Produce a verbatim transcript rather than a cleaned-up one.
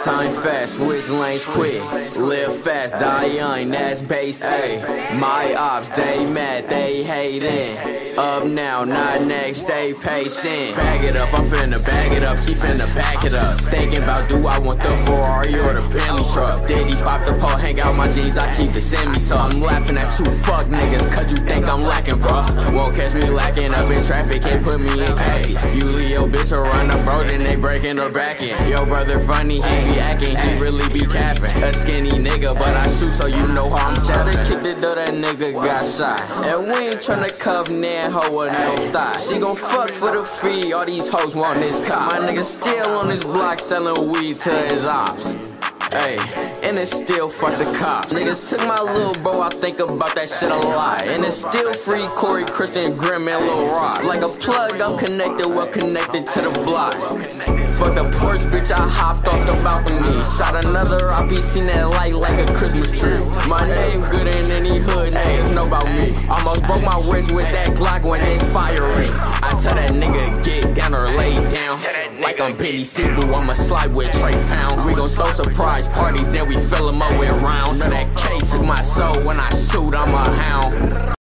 Time fast, switch lanes quick. Live fast, die young, that's basic. Ay, my ops, they mad, they hatin'. Up now, not next, stay patient. Bag it up, I'm finna bag it up, she finna back it up. Thinking about do I want the Ferrari or the Bentley truck. Diddy pop the pole, hang out my jeans, I keep the semi-tuck. I'm laughing at you fuck niggas, cause you think I'm lacking, bruh. Won't catch me lacking up in traffic, can't put me in case. You Leo bitch around the bro, then they breaking her back in. Yo brother funny, he be acting, he really be capping. A skinny nigga, but I shoot so you know how I'm stepping. Shawty kicked it though that nigga got shot. And we ain't tryna cuff near hoe with no thigh. She gon' fuck for the fee, all these hoes want this cop. My nigga still on this block selling weed to his ops. Ayy, and it's still fuck the cops. Niggas took my little bro, I think about that shit a lot. And it's still free Corey, Christian, Grimm, and Lil Rock. Like a plug, I'm connected, well connected to the block. Fuck the Porsche, bitch, I hopped off the balcony. Shot another, I be seen that light like a Christmas tree. My name good in any hood, niggas know about me. Almost broke my wrist with that Glock when it's firing. I tell that nigga get down or lay down. Like I'm Benny Siegel, I'ma slide with Trey Pounds. We gon' throw surprise parties, then we fill them up with rounds. Know that K took my soul, when I shoot, I'm a hound.